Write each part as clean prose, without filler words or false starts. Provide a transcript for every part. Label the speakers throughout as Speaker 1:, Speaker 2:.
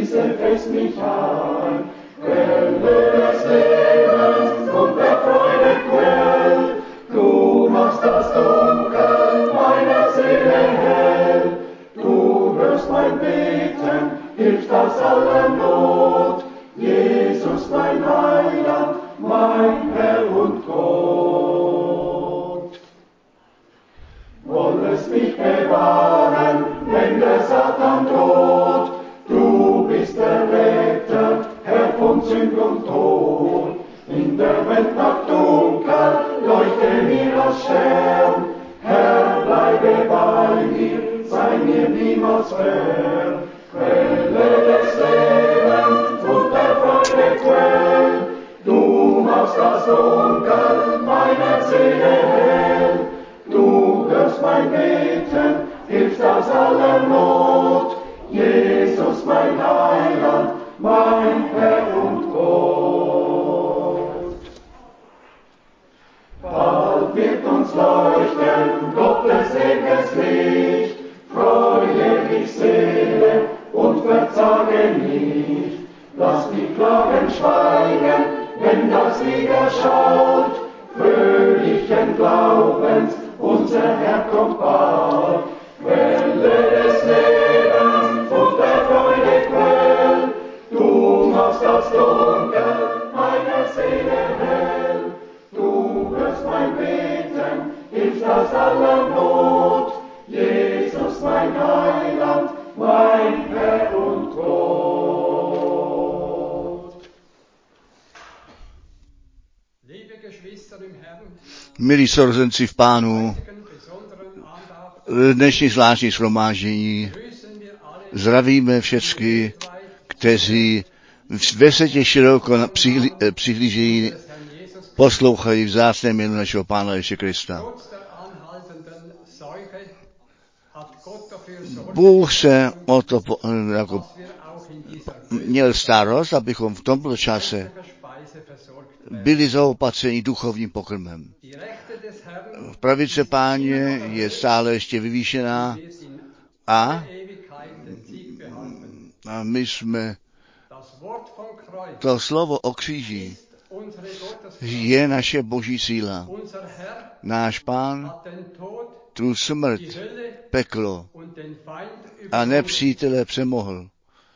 Speaker 1: diese fest mich an. Quelle des Lebens und der Freude Quell, du machst das Dunkel meiner Seele hell. Du hörst mein Beten, hilfst aus aller Not. Jesus, mein Heiland, mein Herr und Gott. Wollest mich bewahren, wenn der Satan droht. Du bist der Retter, Herr von Sünd und Tod. In der Welt nach dunkel, leuchte mir als Stern. Herr, bleibe bei mir, sei mir niemals fern. Quelle des Lebens und der Freude Quell, du machst das Dunkel meiner Seele hell. Du hörst mein Beten, hilfst aus aller Not. Jesus, mein Heiland, mein Herr und Gott. Bald wird uns leuchten Gottes ewiges Licht. Freue dich, Seele, und verzage nicht. Lass die Klagen schweigen, wenn das Lied erschallt. Fröhlichen Glaubens, unser Herr kommt bald. Quelle des Lebens und der Freude Quell, du machst das Dunkel meiner Seele hell. Du hörst mein Beten, hilfst aus aller Not. Jesus, mein Heiland, mein Herr und Gott.
Speaker 2: Milí sourozenci v Pánu, dnešní zvláštní shromáždění zdravíme všechny, kteří ve světě široko přihlížejí, poslouchají vzácné jméno našeho Pána Ježíše Krista. Bůh se o to měl starost, abychom v tomto čase byli zaopatřeni duchovním pokrmem. Pravice Páně je stále ještě vyvýšená a my jsme to slovo o kříži je naše boží síla. Náš Pán tu smrt, peklo a nepřítele přemohl.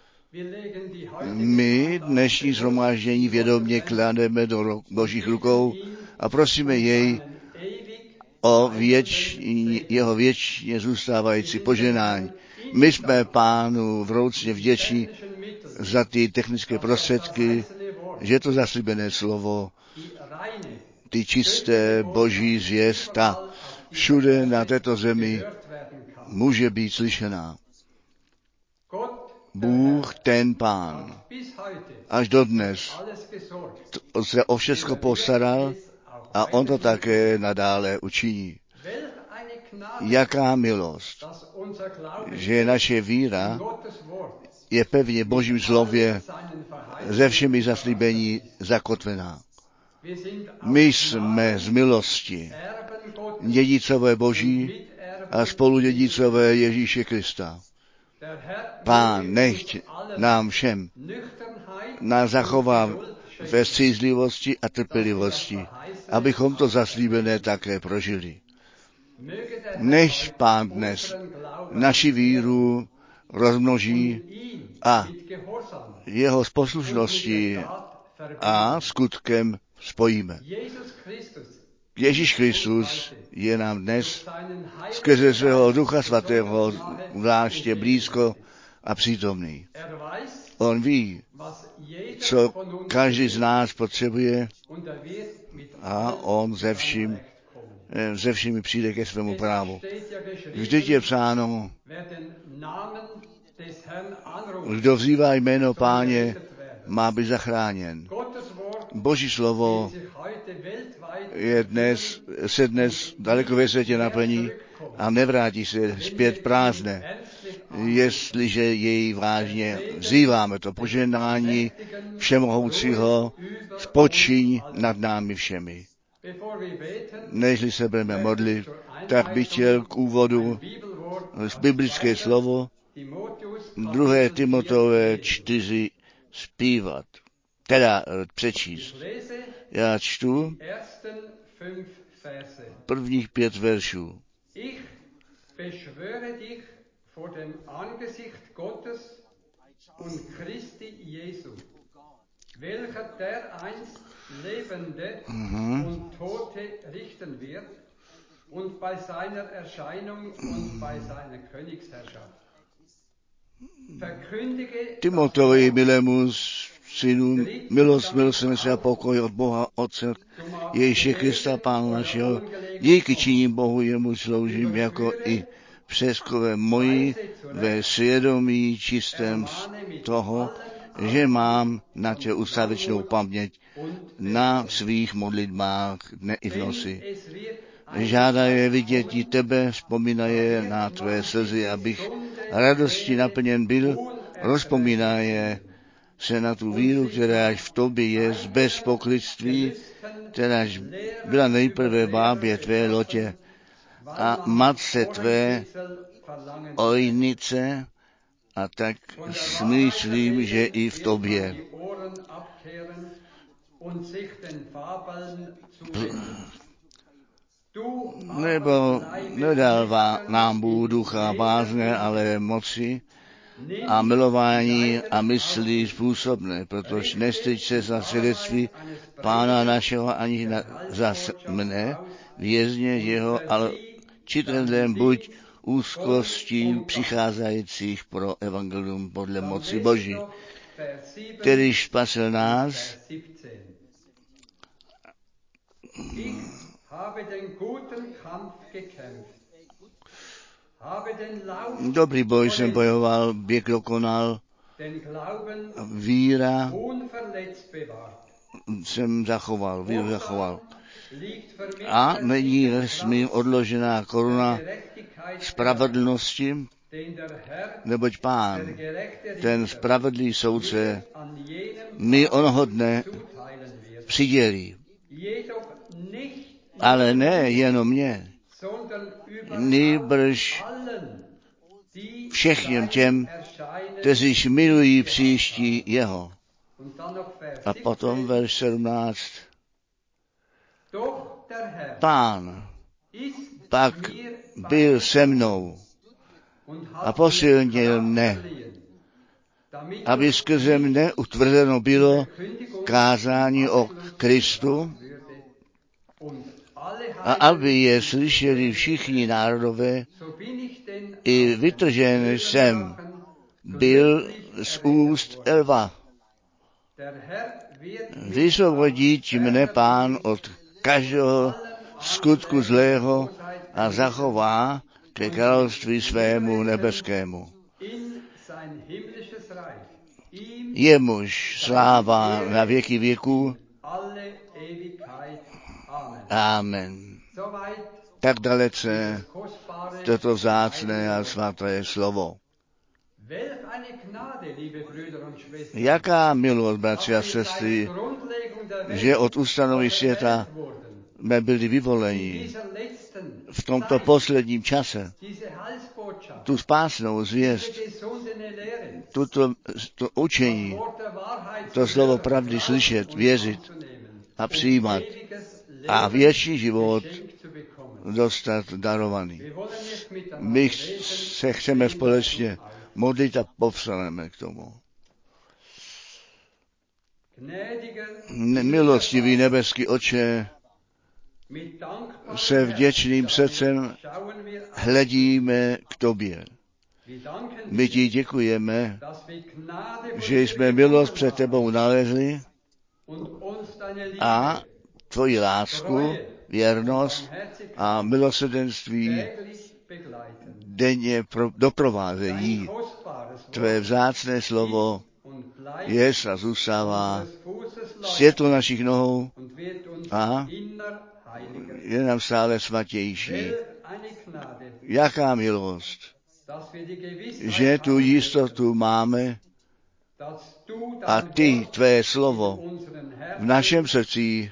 Speaker 2: My dnešní shromáždění vědomě klademe do božích rukou a prosíme jej o jeho věčně zůstávající požehnání. My jsme Pánu vroucně vděční za ty technické prostředky, že to zaslíbené slovo, ty čisté boží zvěsta všude na této zemi může být slyšená. Bůh, ten Pán, až dodnes se o všechno postaral a on to také nadále učiní. Jaká milost, že naše víra je pevně Božím slově se všemi zaslíbení zakotvená. My jsme z milosti dědicové Boží a spoludědicové Ježíše Krista. Pán nechť nám všem nás zachová ve střízlivosti a trpělivosti, abychom to zaslíbené také prožili. Nechť Pán dnes naši víru rozmnoží a jeho s poslušností a skutkem spojíme. Ježíš Kristus je nám dnes skrze svého Ducha Svatého zvláště blízko a přítomný. On ví, co každý z nás potřebuje a on ze všemi přijde ke svému právu. Vždyť je psáno, kdo vzývá jméno Páně, má být zachráněn. Boží slovo se dnes daleko ve světě naplní a nevrátí se zpět prázdné, jestliže jej vážně vzýváme. To požehnání všemohoucího spočiň nad námi všemi. Nežli se budeme modlit, tak bych chtěl k úvodu z biblické slovo 2. Timoteové 4 zpívat, teda přečíst. Já čtu prvních 5 veršů.
Speaker 1: Ich beschwöre dich vor dem Angesicht Gottes und Christi Jesu, welcher dereinst Lebende und Tote richten wird und bei seiner Erscheinung und bei seiner Königsherrschaft. Verkündige
Speaker 2: Timoteovi, milému synu, milost, milosrdenství a pokoj od Boha Otce Ježíše Krista, Pána našeho. Díky činím Bohu, jemu sloužím jako i přeskové moji ve svědomí čistém z toho, že mám na tě ustavičnou paměť na svých modlitbách dne i v noci. Žádá je vidět i tebe, vzpomíná je na tvé slzy, abych radosti naplněn byl, rozpomíná je se na tu víru, která v tobě je bez pokrytství, kteráž byla nejprve bábě tvé Lotě a matce tvé Ojnice, a tak smýšlím, že i v tobě. Nebo nedal nám Bůh ducha bázně, ale moci a milování a myslí způsobné, protože nestyď se za svědectví Pána našeho ani za mne, vězně jeho, ale čitelem buď úzkostí přicházejících pro evangelium podle moci Boží, který spasil nás. Dobrý boj jsem bojoval, běh dokonal, víra jsem zachoval, víru zachoval. A není mým odložená koruna spravedlnosti, neboť Pán, ten spravedlivý soudce, mi onoho dne přidělí. Ale ne jenom mě, nýbrž všem těm, kteří milují příští jeho. A potom verš 17. Pán pak byl se mnou a posilnil mne, aby skrze mne utvrzeno bylo kázání o Kristu a aby je slyšeli všichni národové, i vytržen jsem byl z úst lva. Vysvobodí mne Pán od každého skutku zlého a zachová ke království svému nebeskému. Jemuž sláva na věky věků. Amen. Tak dalece toto vzácné a svaté slovo. Jaká milost, bratři a sestry, že od ustanovení světa jsme byli vyvoleni v tomto posledním čase tu spásnou zvěst, to učení, to slovo pravdy slyšet, věřit a přijímat a věčný život dostat darovaný. My se chceme společně modlit a povstaneme k tomu. Milostivý nebeský Otče, se vděčným srdcem hledíme k tobě. My ti děkujeme, že jsme milost před tebou nalezli a tvoji lásku, věrnost a milosrdenství denně doprovázejí. Tvé vzácné slovo je a zůstává světlo našich nohou a je nám stále svatější. Jaká milost, že tu jistotu máme a ty, tvé slovo, v našem srdci,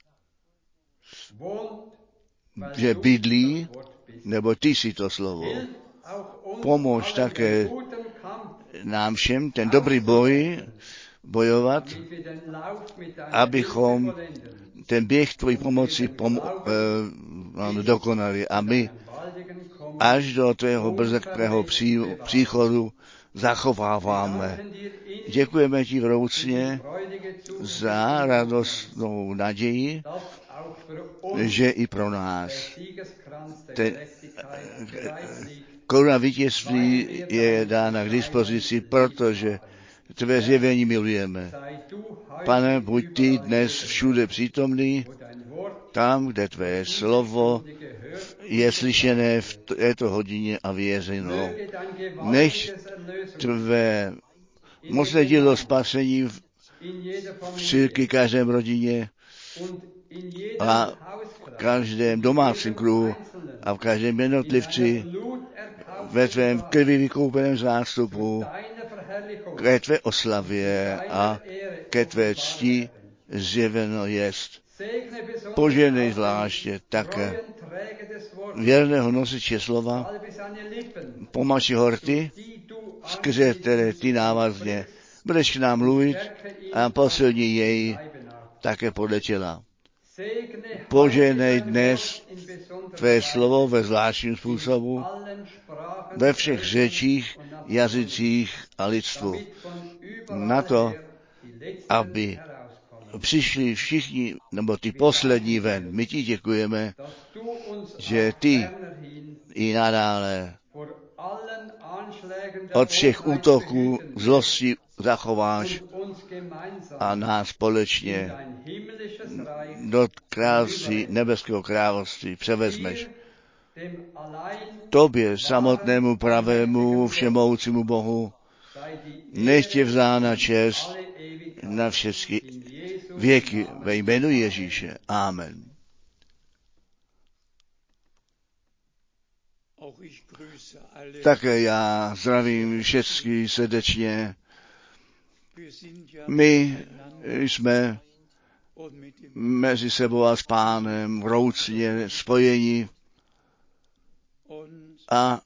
Speaker 2: že bydlí, nebo ty si to slovo. Pomož také nám všem ten dobrý boj bojovat, abychom ten běh tvojí pomoci dokonali a my až do tvého brzkého příchodu zachováváme. Děkujeme ti vroucně za radostnou naději, že i pro nás ten koruna vítězství je dána k dispozici, protože tvé zjevení milujeme. Pane, buď ty dnes všude přítomný, tam, kde tvé slovo je slyšené v této hodině a věřeno. Nech tvé mocné dílo spasení v církvi, každém rodině a v každém domácím kruhu a v každém jednotlivci ve tvém krví vykoupeném zástupu ke tvé oslavě a ke tvé cti zjeveno jest. Poženej zvláště také věrného nosiče slova, pomači horty, skrze které ty návazně budeš k nám mluvit a posilni jej také podle těla. Poženej dnes tvé slovo ve zvláštním způsobu, ve všech řečích, jazycích a lidstvu. Na to, aby přišli všichni, nebo ty poslední ven. My ti děkujeme, že ty i nadále od všech útoků zlosti zachováš a nás společně do království, nebeského království převezmeš. Tobě, samotnému pravému, všemohoucímu Bohu, nech tě vzána čest na všechny věky ve jménu Ježíše. Amen. Také já zdravím všechny srdečně. My jsme mezi sebou a s Pánem vroucně spojeni a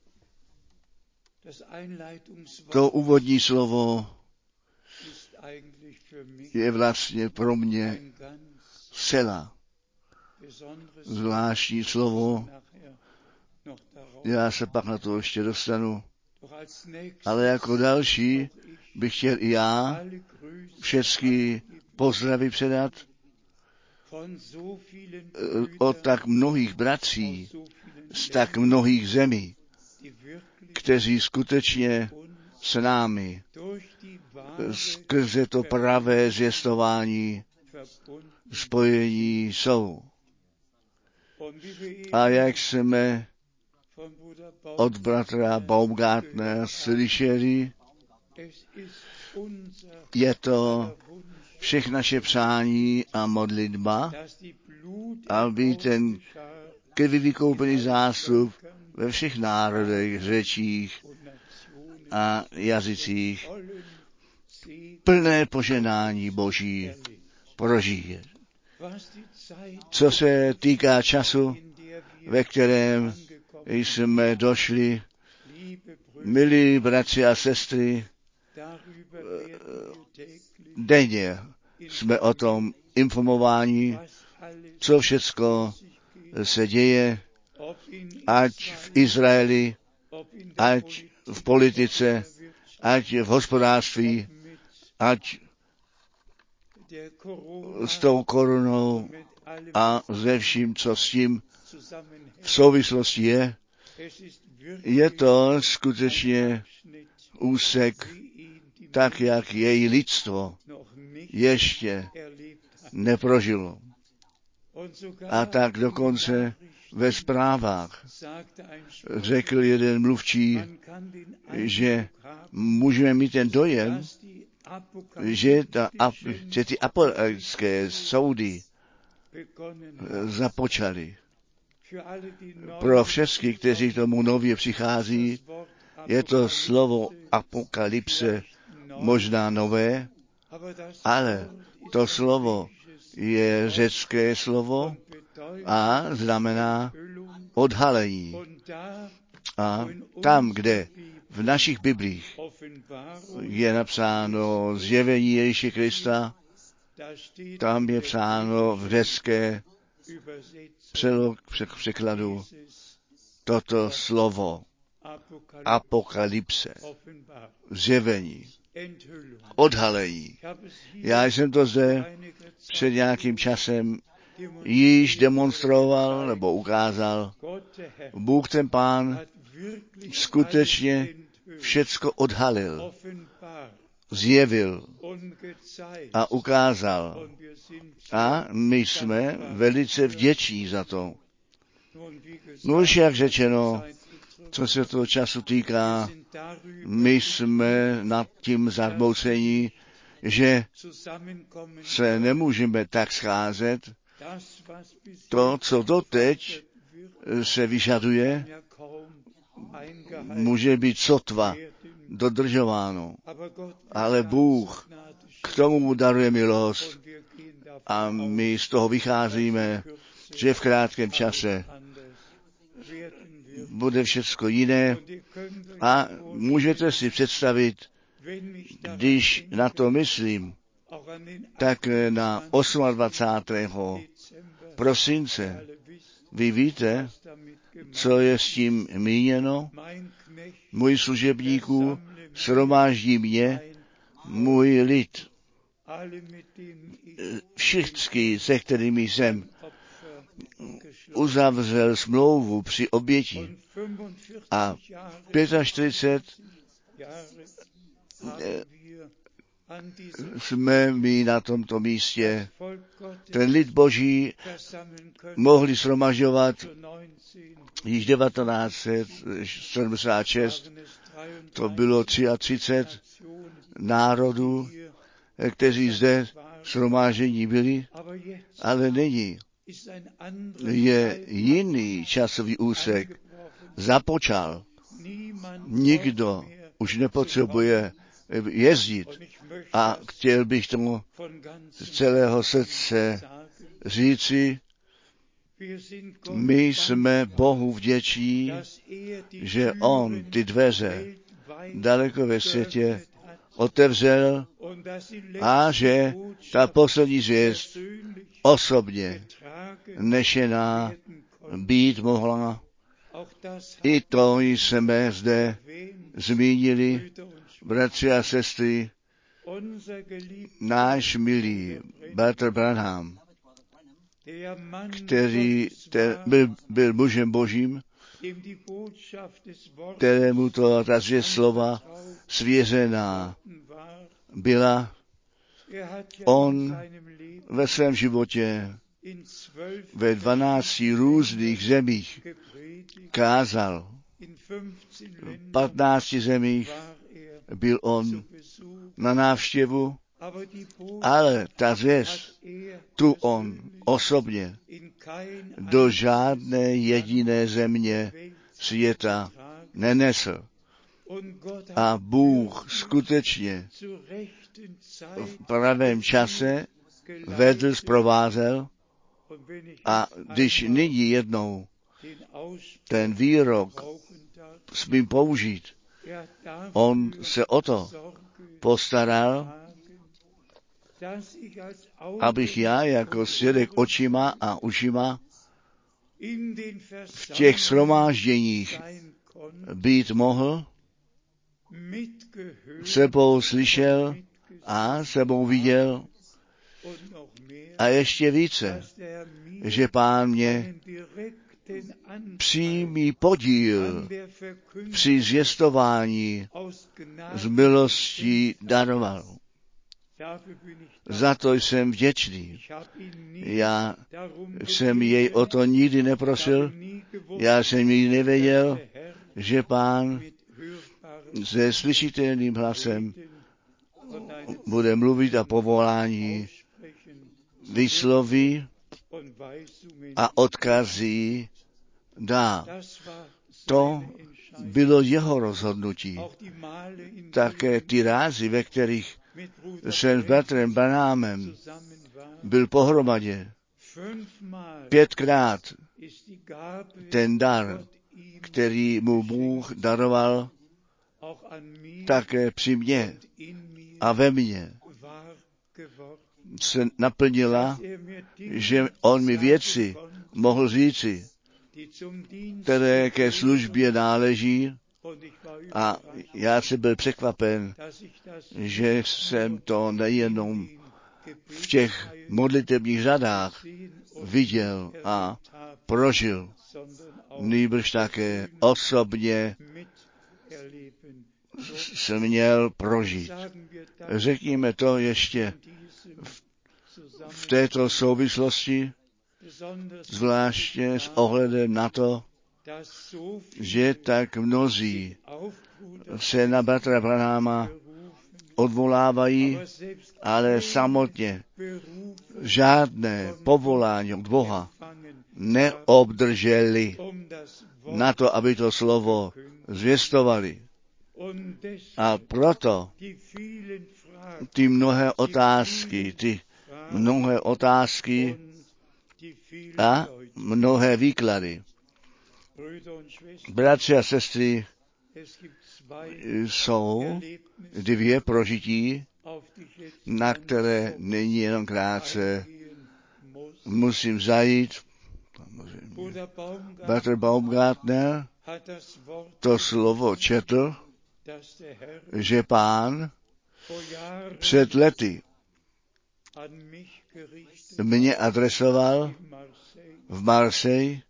Speaker 2: to úvodní slovo je vlastně pro mě zcela zvláštní slovo. Já se pak na to ještě dostanu. Ale jako další bych chtěl i já všechny pozdravy předat od tak mnohých bratří z tak mnohých zemí, kteří skutečně s námi skrze to pravé zvěstování spojení jsou. A jak jsme od bratra Baumgartnera slyšeli, je to všech naše přání a modlitba, aby ten krví vykoupený zástup ve všech národech, řečích a jazycích plné poženání Boží prožije. Co se týká času, ve kterém jsme došli, milí bratři a sestry, denně jsme o tom informováni, co všecko se děje, ať v Izraeli, ať v politice, ať v hospodářství, ať s tou korunou a ze vším, co s tím v souvislosti je. Je to skutečně úsek, tak jak její lidstvo ještě neprožilo. A tak dokonce ve zprávách řekl jeden mluvčí, že můžeme mít ten dojem, že ty apokalyptické soudy započaly. Pro všechny, kteří tomu nově přichází, je to slovo apokalypse možná nové, ale to slovo je řecké slovo a znamená odhalení. A tam, kde V našich biblích je napsáno zjevení Ježíše Krista, tam je psáno v řecké překladu toto slovo apokalypse, zjevení, odhalení. Já jsem to zde před nějakým časem již demonstroval nebo ukázal. Bůh ten Pán skutečně všecko odhalil, zjevil a ukázal. A my jsme velice vděční za to. No už jak řečeno, co se toho času týká, my jsme nad tím zarmoucení, že se nemůžeme tak scházet. To, co doteď se vyžaduje, může být sotva dodržováno. Ale Bůh k tomu mu daruje milost a my z toho vycházíme, že v krátkém čase bude všecko jiné a můžete si představit, když na to myslím, tak na 28. prosince vy víte, co je s tím míněno. Můj služebníků shromáždí mě, můj lid. Všichni, se kterými jsem uzavřel smlouvu při oběti a 45 jsme my na tomto místě ten lid Boží mohli shromažďovat již 1976, to bylo 33 národů, kteří zde shromáždění byli, ale nyní je jiný časový úsek. Započal. Nikdo už nepotřebuje jezdit a chtěl bych tomu z celého srdce říci, my jsme Bohu vděční, že on ty dveře daleko ve světě otevřel a že ta poslední zvěst osobně nešená být mohla. I to jsme zde zmínili, bratři a sestry, náš milý bratr Branham, který byl mužem Božím, kterému to ta zvěst slova svěřená byla. On ve svém životě ve 12 různých zemích kázal. V 15 zemích byl on na návštěvu, ale ta zvěst, tu on osobně do žádné jediné země světa nenesl. A Bůh skutečně v pravém čase vedl, zprovázel a když nyní jednou ten výrok smím použít, on se o to postaral, abych já jako svědek očima a ušima v těch shromážděních být mohl, sebou slyšel a sebou viděl a ještě více, že Pán mě přímý podíl při zvěstování z milostí daroval. Za to jsem vděčný. Já jsem jej o to nikdy neprosil, já jsem nikdy nevěděl, že Pán se slyšitelným hlasem bude mluvit a povolání vysloví a odkazí dá. To bylo jeho rozhodnutí. Také ty rázy, ve kterých jsem s bratrem Branhamem byl pohromadě, 5krát ten dar, který mu Bůh daroval, také při mně a ve mně se naplnila, že on mi věci mohl říci, které ke službě náleží, a já jsem byl překvapen, že jsem to nejenom v těch modlitebních řadách viděl a prožil, nýbrž také osobně jsem měl prožít. Řekněme to ještě v této souvislosti, zvláště s ohledem na to, že tak mnozí se na bratra Branhama odvolávají, ale samotně žádné povolání od Boha neobdrželi na to, aby to slovo zvěstovali. A proto ty mnohé otázky a mnohé výklady. Bratři a sestry, jsou dvě prožití, na které není jenom krátce musím zajít. Bratr Baumgartner to slovo četl, že Pán před lety mě adresoval v Marseille.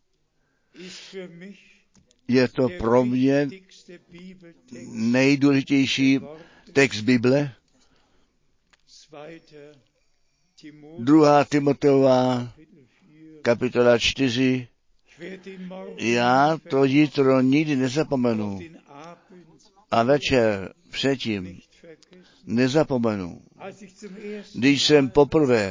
Speaker 2: Je to pro mě nejdůležitější text Bible, 2. Timoteova, kapitola 4. Já to jitro nikdy nezapomenu a večer předtím nezapomenu. Když jsem poprvé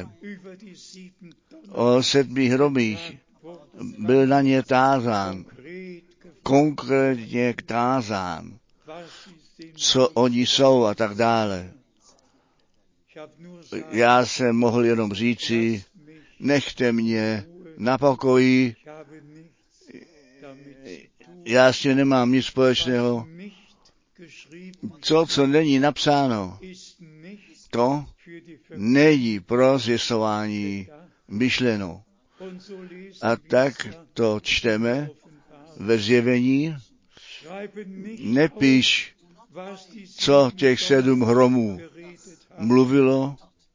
Speaker 2: o 7 hromích byl na ně tázán, konkrétně tázán, co oni jsou a tak dále. Já jsem mohl jenom říci, nechte mě na pokoji, já s tím nemám nic společného. To, co není napsáno, to není pro zvěstování myšleno. A tak to čteme ve Zjevení. Nepíš, co těch 7 hromů mluvilo,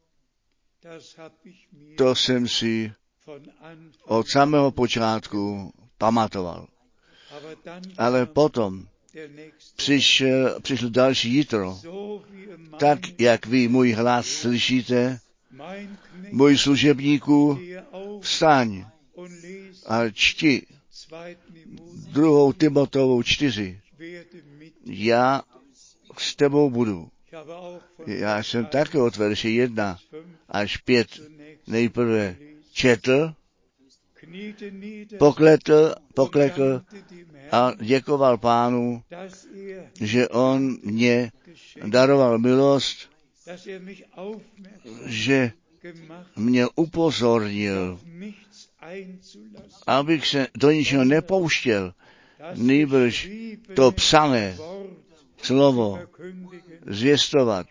Speaker 2: to jsem si od samého počátku pamatoval. Ale potom přišel další jitro. Tak, jak vy můj hlas slyšíte, můj služebníku, vstaň a čti 2. Timoteovu 4. Já s tebou budu. Já jsem také od verše 1 až 5 nejprve četl, poklekl a děkoval Pánu, že on mě daroval milost, že mě upozornil, abych se do ničeho nepouštěl, nýbrž to psané slovo zvěstovat.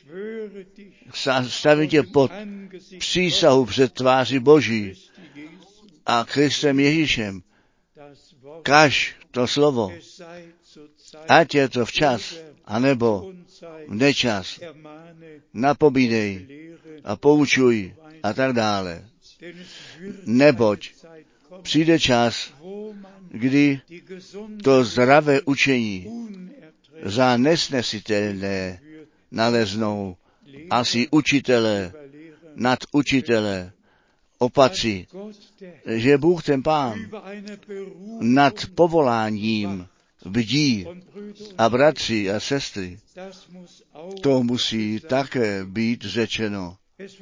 Speaker 2: Stavím tě pod přísahu před tváří Boží a Kristem Ježíšem. Kaž to slovo, ať je to včas, anebo v nečas, napomínej a poučuj a tak dále. Neboť přijde čas, kdy to zdravé učení za nesnesitelné naleznou asi učitele, nadučitele, opatří, že Bůh ten Pán nad povoláním bdí a bratři a sestry, to musí také být řečeno.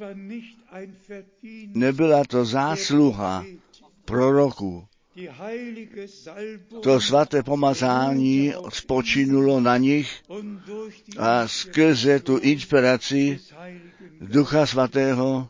Speaker 2: Nebyla to zásluha proroků. To svaté pomazání spočinulo na nich a skrze tu inspiraci Ducha Svatého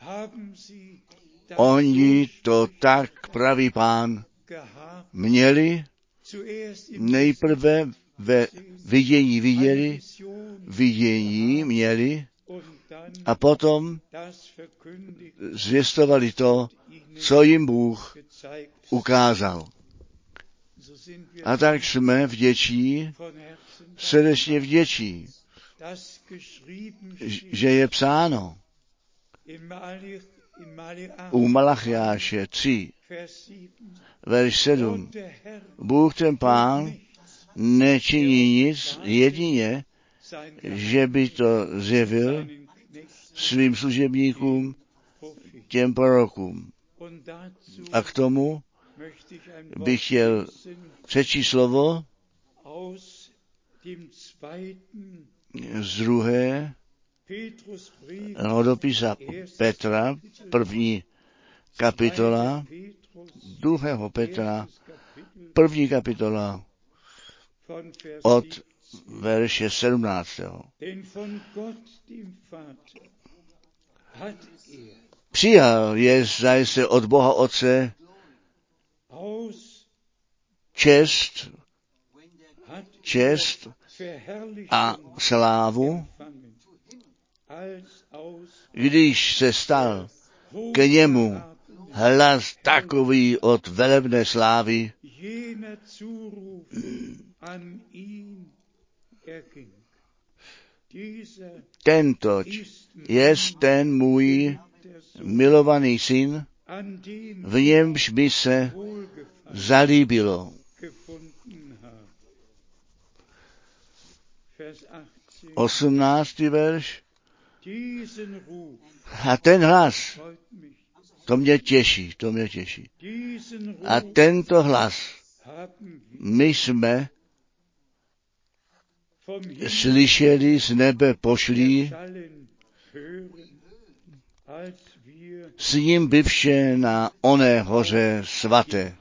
Speaker 2: oni to, tak pravý Pán, měli nejprve ve vidění viděli, vidění měli a potom zvěstovali to, co jim Bůh ukázal. A tak jsme vděčí, srdečně vděčí, že je psáno u Malachiáše 3, verš 7. Bůh ten Pán nečiní nic jedině, že by to zjevil svým služebníkům, těm prorokům. A k tomu bych chtěl přečíst slovo z druhé dopisa Petra, první kapitola, 2. Petra, první kapitola od verše 17. Přijal je zajisté od Boha Otce čest a slávu, když se stal k němu hlas takový od velebné slávy, tentoť jest ten můj milovaný syn, v němž by se zalíbilo. 18. verš. A ten hlas, to mě těší. A tento hlas my jsme slyšeli z nebe pošlý, s ním byvše na oné hoře svaté.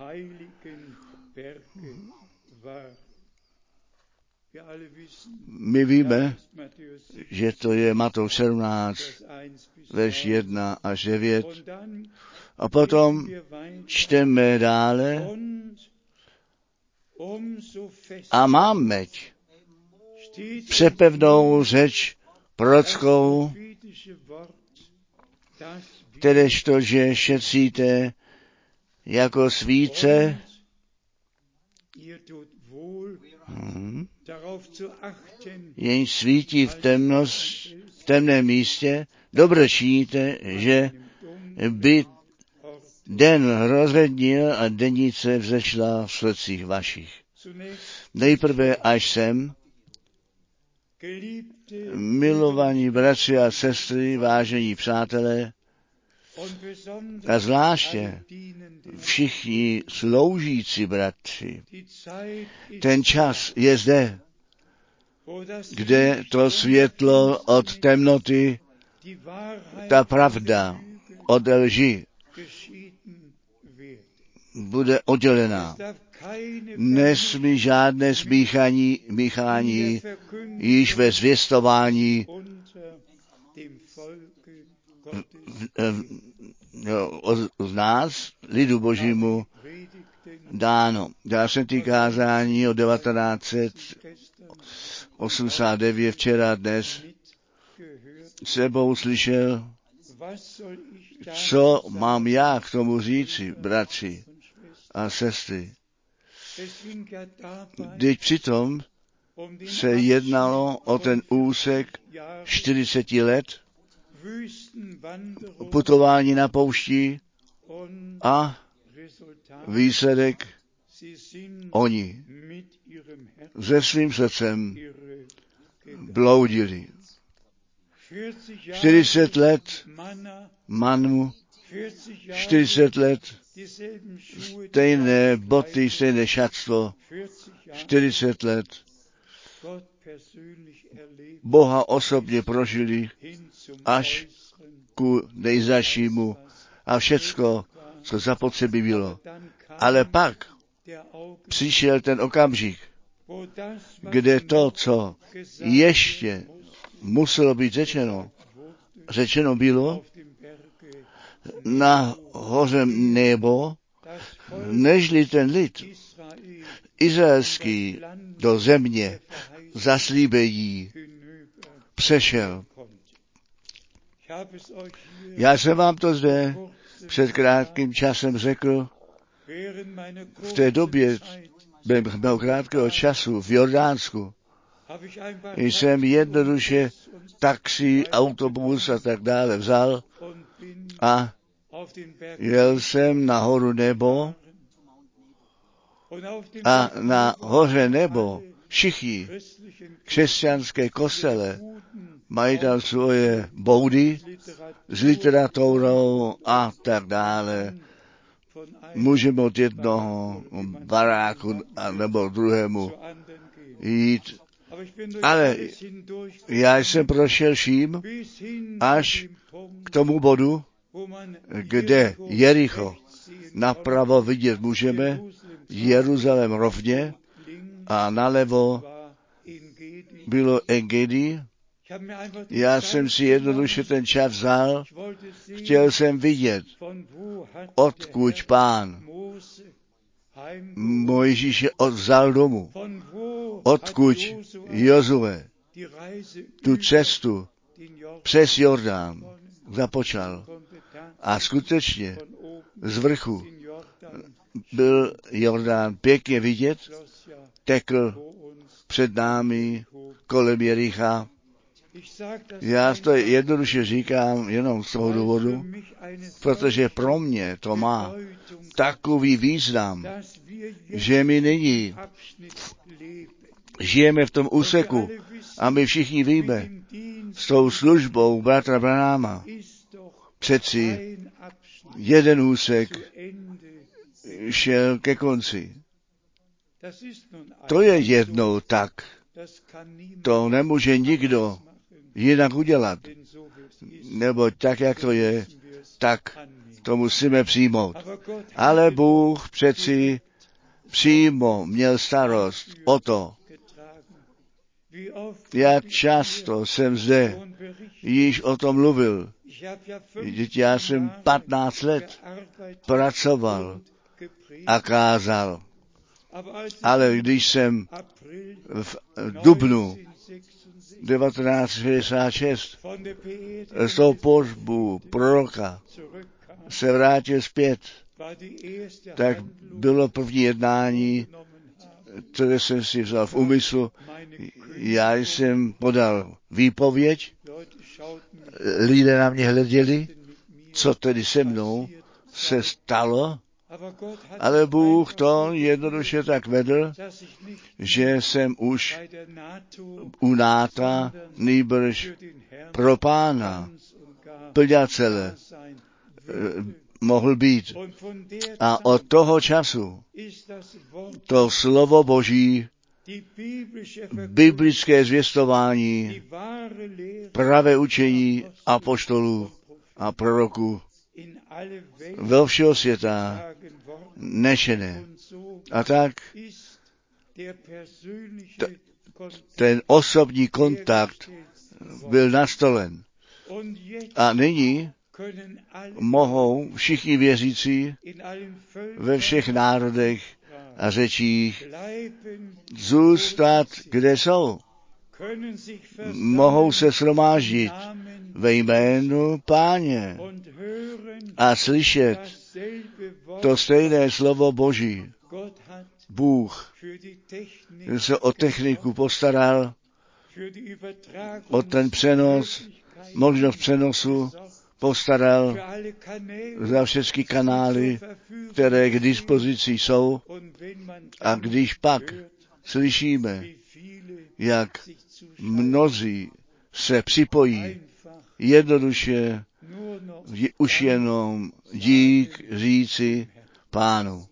Speaker 2: My víme, že to je Matouš 17, verš 1 až 9. A potom čteme dále a máme přepevnou řeč prorockou, kteréžto, že šetříte jako svíce, jenž svítí v temném místě, dobře činíte, že by den rozvednil a dennice vzešla v srdcích vašich. Nejprve až sem, milovaní bratři a sestry, vážení přátelé, a zvláště všichni sloužící bratři, ten čas je zde, kde to světlo od temnoty, ta pravda od lži bude oddělená. Nesmí žádné smíchání již ve zvěstování z nás, lidu Božímu, dáno. Já jsem ty kázání od 1989 včera dnes sebou slyšel, co mám já k tomu říci, bratři a sestry. Když přitom se jednalo o ten úsek 40 let putování na poušti a výsledek oni se svým srdcem bloudili. 40 let manu, 40 let stejné boty, stejné šatstvo, 40 let Boha osobně prožili až ku nejzašímu a všecko, co zapotřebí bylo. Ale pak přišel ten okamžik, kde to, co ještě muselo být řečeno bylo na hoře nebo, nežli ten lid izraelský do země zaslíbení přešel. Já jsem vám to zde před krátkým časem řekl. V té době, během mého krátkého času v Jordánsku, jsem jednoduše taxi, autobus a tak dále vzal a jel jsem na horu Nebo a na hoře Nebo všichni křesťanské kostele mají tam svoje boudy s literaturou a tak dále. Můžeme od jednoho baráku nebo druhému jít. Ale já jsem prošel vším až k tomu bodu, kde Jericho napravo vidět můžeme, Jeruzalém rovně a nalevo bylo Engedi. Já jsem si jednoduše ten čas vzal, chtěl jsem vidět, odkud Pán Mojžíše vzal domů, odkud Jozue tu cestu přes Jordán započal. A skutečně z vrchu byl Jordán pěkně vidět, tekl před námi kolem Jericha. Já to jednoduše říkám jenom z toho důvodu, protože pro mě to má takový význam, že my nyní žijeme v tom úseku a my všichni víme, s tou službou bratra Branhama přeci jeden úsek šel ke konci. To je jednou tak. To nemůže nikdo jinak udělat. Nebo tak, jak to je, tak to musíme přijmout. Ale Bůh přeci přímo měl starost o to. Jak často jsem zde již o tom mluvil. Já jsem 15 let pracoval a kázal. Ale když jsem v dubnu 1966 z toho pohřbu proroka se vrátil zpět, tak bylo první jednání, které jsem si vzal v úmyslu. Já jsem podal výpověď, lidé na mě hleděli, co tedy se mnou se stalo, ale Bůh to jednoduše tak vedl, že jsem už u náta nýbrž pro Pána plně celé mohl být. A od toho času to slovo Boží, biblické zvěstování, pravé učení apoštolů a proroků ve všeho světa nešené. A tak ten osobní kontakt byl nastolen. A nyní mohou všichni věřící ve všech národech a řečích zůstat, kde jsou. Mohou se shromáždit ve jménu Páně a slyšet to stejné slovo Boží. Bůh se o techniku postaral, o ten přenos, možnost přenosu postaral za všechny kanály, které k dispozici jsou. A když pak slyšíme, jak mnozí se připojí, jednoduše už jenom dík říci Pánu.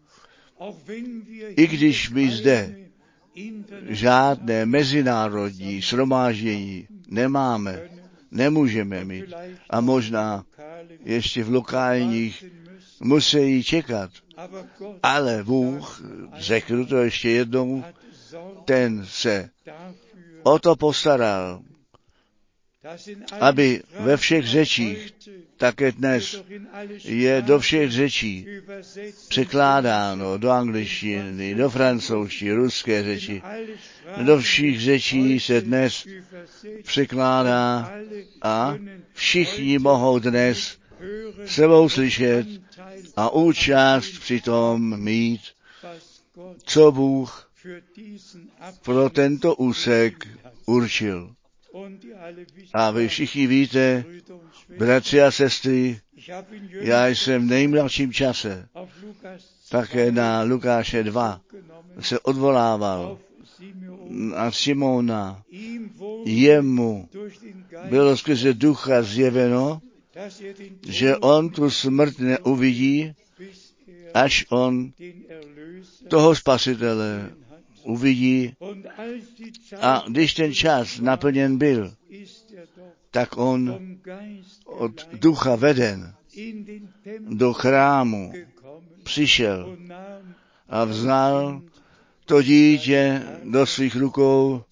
Speaker 2: I když my zde žádné mezinárodní shromáždění nemáme, nemůžeme mít a možná ještě v lokálních musí čekat. Ale Bůh, řeknu to ještě jednou, ten se o to postaral, aby ve všech řečích, také dnes, je do všech řečí překládáno do angličtiny, do francouzštiny, ruské řeči. Do všech řečí se dnes překládá a všichni mohou dnes sebou slyšet a účast přitom mít, co Bůh pro tento úsek určil. A vy všichni víte, bratři a sestry, já jsem v nejmladším čase také na Lukáše 2 se odvolával na Simona. Jemu bylo skrze ducha zjeveno, že on tu smrt neuvidí, až on toho spasitele uvidí. A když ten čas naplněn byl, tak on od ducha veden do chrámu přišel a vzal to dítě do svých rukou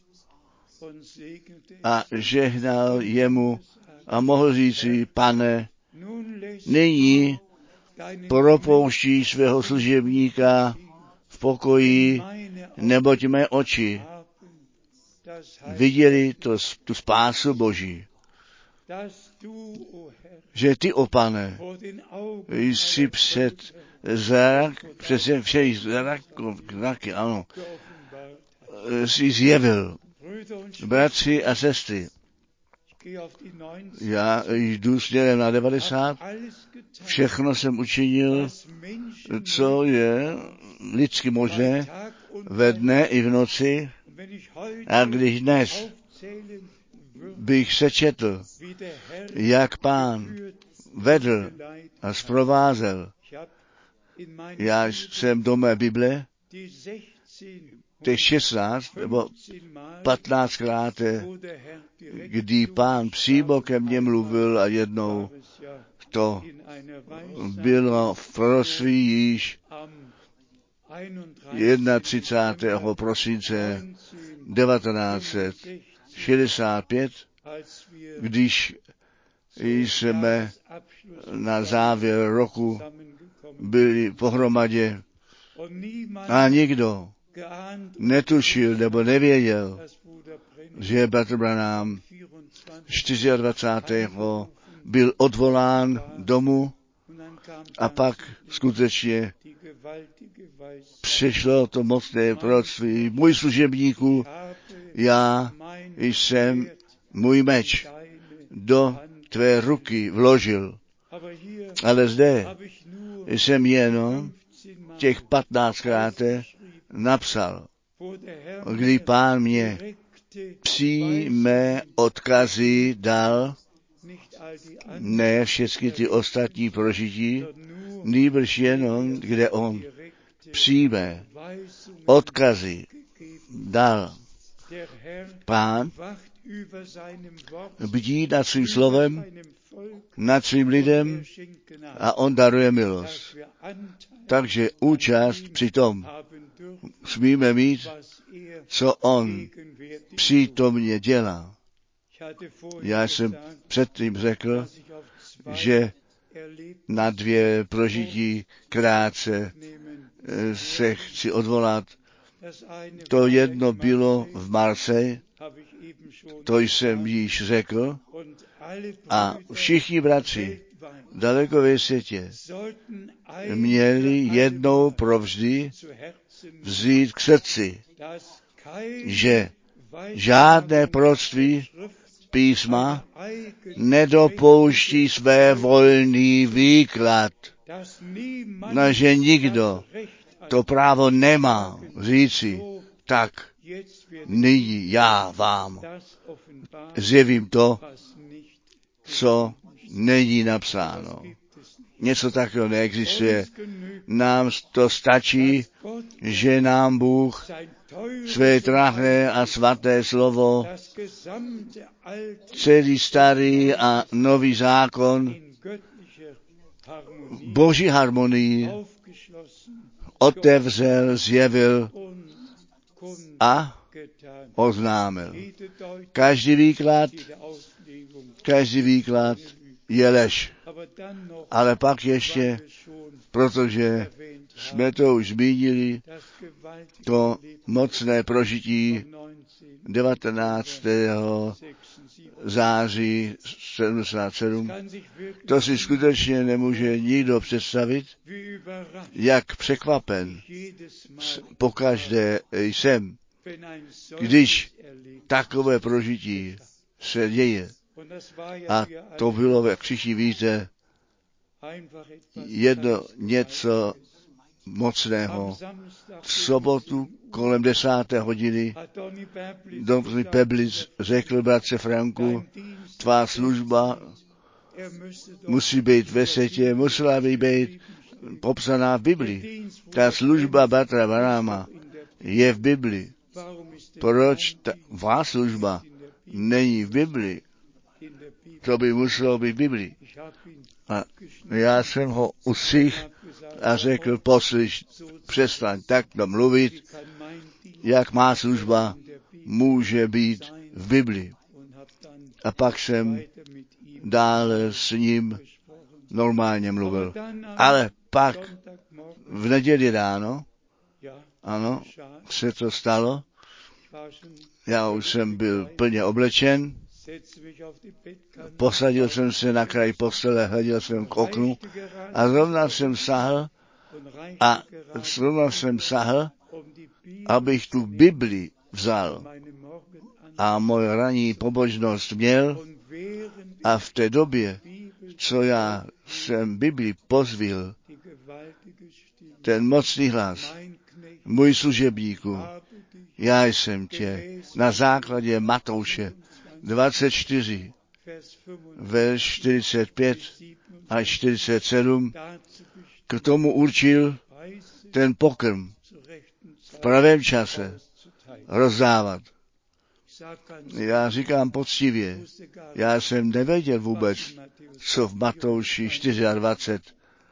Speaker 2: a žehnal jemu a mohl říci: Pane, nyní propouští svého služebníka v pokoji, neboť mé oči viděli tu spásu Boží. Že ty, o Pane, jsi před všemi zraky, ano, jsi zjevil. Bratři a sestry, já jdu směrem na 90, všechno jsem učinil, co je lidsky možné, ve dne i v noci, a když dnes bych sečetl, jak Pán vedl a zprovázel, já jsem do mé Bible těch 16 nebo 15krát, kdy Pán přímo ke mně mluvil a jednou to bylo v proroctví již 31. prosince 1965, když jsme na závěr roku byli pohromadě a nikdo netušil nebo nevěděl, že bratr Branham 24. byl odvolán domů a pak skutečně přišlo to mocné proroctví: můj služebníku, já jsem můj meč do tvé ruky vložil. Ale zde jsem jenom těch 15krát napsal, kdy Pán mě přímé odkazy dal, ne všechny ty ostatní prožití, nýbrž jenom, kde on přímé odkazy dal. Pán bdí nad svým slovem, nad svým lidem a on daruje milost. Takže účast při tom smíme mít, co on přítomně dělá. Já jsem předtím řekl, že na 2 prožití krátce se chci odvolat. To jedno bylo v Marseille, to jsem již řekl, a všichni bratři daleko ve světě měli jednou provždy vzít k srdci, že žádné proroctví písma nedopouští své volný výklad, že nikdo to právo nemá říci: tak nyní já vám zjevím to, co není napsáno. Něco takového neexistuje. Nám to stačí, že nám Bůh své trapné a svaté slovo, celý starý a nový zákon, Boží harmonii otevřel, zjevil a oznámil. Každý výklad každý výklad je lež. Ale pak ještě, protože jsme to už zmínili, to mocné prožití 19. září 77, to si skutečně nemůže nikdo představit, jak překvapen pokaždé jsem, když takové prožití se děje. A to bylo, jak všichni víte, něco mocného. V sobotu kolem 10. hodiny Donny Peblic řekl bratře Franku, tvá služba musí být ve světě, musela by být popsaná v Biblii. Ta služba bratra Branhama je v Biblii. Proč tvá služba není v Biblii? To by muselo být v Biblii. A já jsem ho usích a řekl, poslyš, přestaň takto mluvit, jak má služba může být v Biblii. A pak jsem dále s ním normálně mluvil. Ale pak v neděli ráno, ano, se to stalo, já už jsem byl plně oblečen, posadil jsem se na kraj postele, hleděl jsem k oknu a zrovna jsem sahl, abych tu Bibli vzal a moje ranní pobožnost měl a v té době, co já jsem Bibli pozvil, ten mocný hlas, můj služebníku, já jsem tě na základě Matouše 24, verš 45 až 47, k tomu určil ten pokrm v pravém čase rozdávat. Já říkám poctivě, já jsem nevěděl vůbec, co v Matouši 24,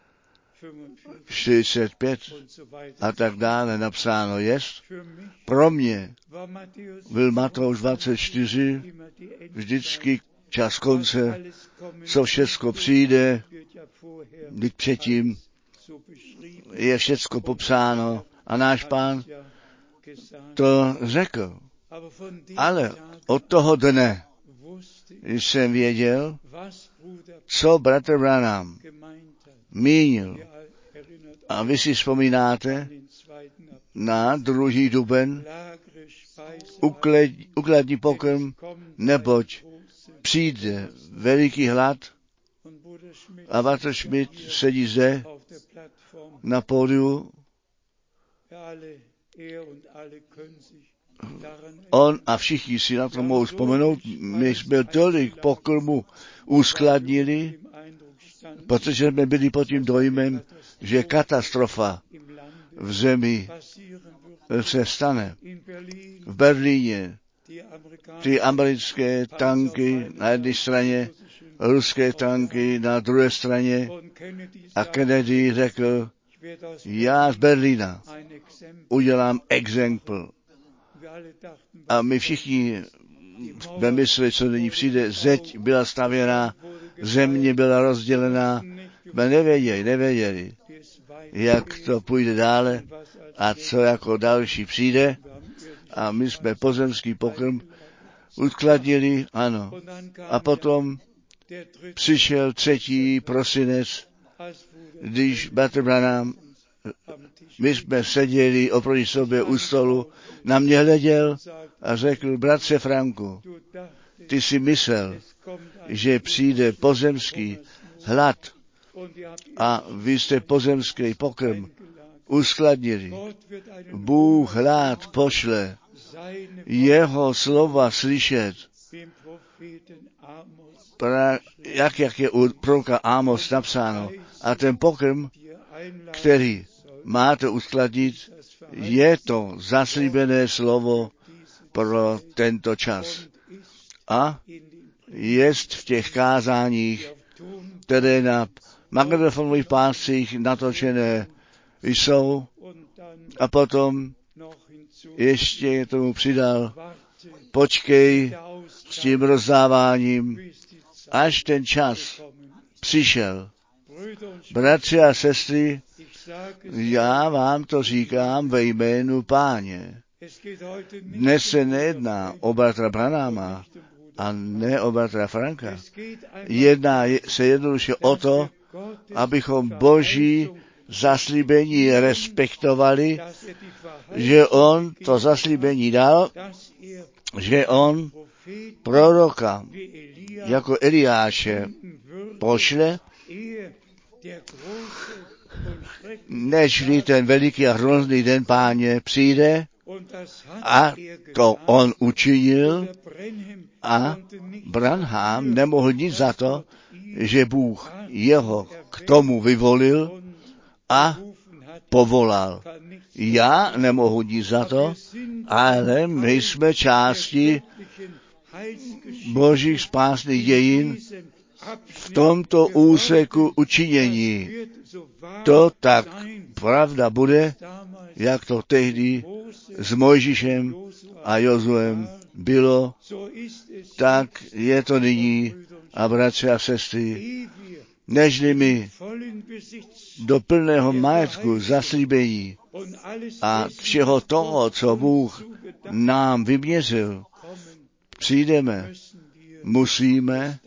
Speaker 2: 45 a tak dále napsáno jest. Pro mě byl Matouš 24 vždycky čas konce, co všecko přijde, vždyť předtím je všecko popsáno a náš Pán to řekl. Ale od toho dne jsem věděl, co bratr Branham mínil. A vy si vzpomínáte na 2. duben ukladní pokrm, neboť přijde veliký hlad a bratr Schmidt sedí zde na pódiu. On a všichni si na to mohou vzpomenout, my jsme tolik pokrmu uskladnili, protože jsme byli pod tím dojmem, že katastrofa v zemi se stane. V Berlíně ty americké tanky na jedné straně, ruské tanky na druhé straně a Kennedy řekl, já z Berlína udělám exempl. A my všichni jsme mysleli, co nyní přijde, zeď byla stavěná, země byla rozdělená, jsme nevěděli, jak to půjde dále a co jako další přijde. A my jsme pozemský pokrm uskladnili, ano. A potom přišel 3. prosinec, když bratr Branham, my jsme seděli oproti sobě u stolu, na mě hleděl a řekl, bratře Franku, ty si myslel, že přijde pozemský hlad a vy jste pozemský pokrm uskladnili. Bůh hlad pošle, jeho slova slyšet, jak je u proroka Amos napsáno. A ten pokrm, který máte uskladnit, je to zaslíbené slovo pro tento čas. A jest v těch kázáních, které na magnetofonových páscích natočené jsou, a potom ještě tomu přidal, počkej s tím rozdáváním, až ten čas přišel. Bratři a sestry, já vám to říkám ve jménu Páně. Dnes se nejedná o bratra Branhama a ne o bratra Franka. Jedná se jednoduše o to, abychom Boží zaslíbení respektovali, že on to zaslíbení dal, že on proroka jako Eliáše pošle, nežli ten veliký a hrozný den Páně přijde, a to on učinil a Branham nemohl nic za to, že Bůh jeho k tomu vyvolil a povolal. Já nemohu nic za to, ale my jsme části Božích spásných dějin v tomto úseku učinění. To tak pravda bude, jak to tehdy s Mojžíšem a Jozuem bylo, tak je to nyní. A bratři a sestry, nežli my do plného majetku zaslíbení a všeho toho, co Bůh nám vyměřil, přijdeme, musíme,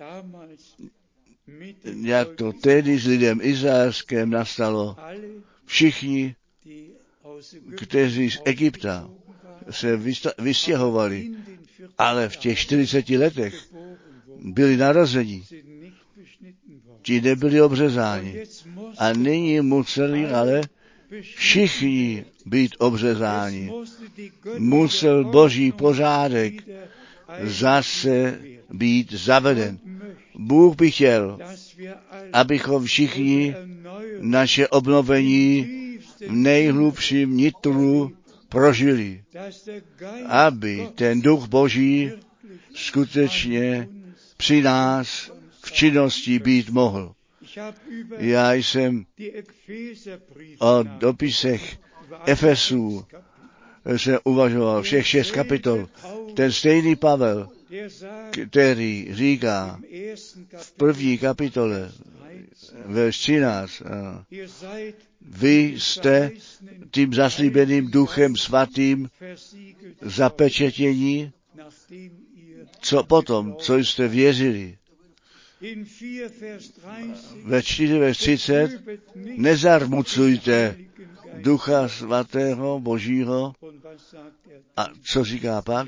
Speaker 2: jak to tedy s lidem izraelském nastalo, všichni, kteří z Egypta se vystěhovali, ale v těch 40 letech byli narozeni, ti nebyli obřezáni. A nyní museli ale všichni být obřezáni. Musel Boží pořádek zase být zaveden. Bůh by chtěl, abychom všichni naše obnovení v nejhlubším nitru prožili, aby ten duch Boží skutečně při nás v činnosti být mohl. Já jsem o dopisech Efesů se uvažoval, všech 6 kapitol. Ten stejný Pavel, který říká v 1. kapitole, verš 13, vy jste tím zaslíbeným Duchem Svatým zapečetění, co potom, co jste věřili. Ve 4 verš 30 nezarmucujte Ducha Svatého Božího. A co říká pak?